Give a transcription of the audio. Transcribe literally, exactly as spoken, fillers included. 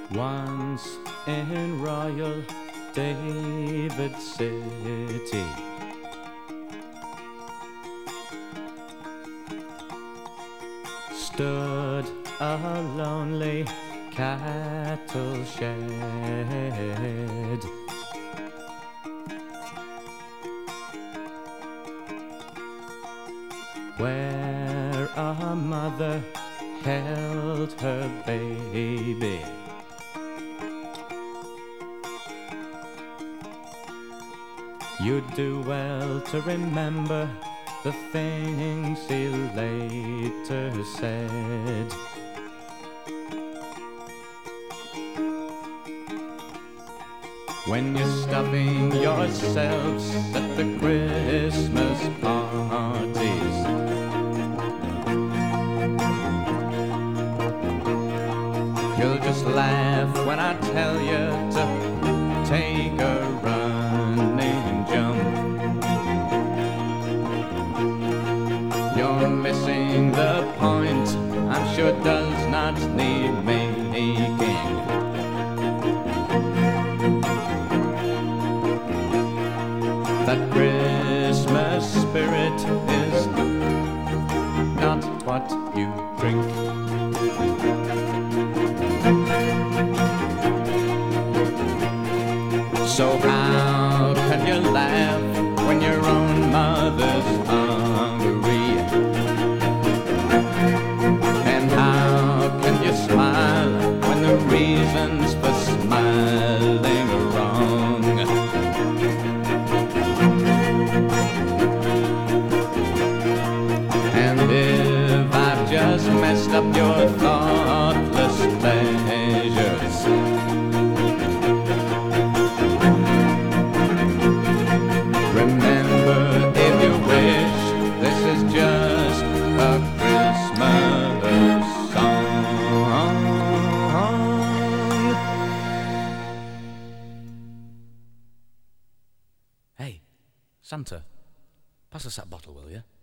Once in Royal David City, stood a lonely cattle shed, where a mother held her baby. You'd do well to remember the things he later said. When you're stuffing yourselves at the Christmas parties, you'll just laugh when I tell you to take a running jump. You're missing the point, I'm sure does not need making. That Christmas spirit is not what you drink. So how can you laugh when your own mother's hungry? And how can you smile when the reasons for smiling are wrong? And if I've just messed up your thoughtless pleasures, remember, if you wish, this is just a Christmas song. Hey, Santa, pass us that bottle, will you?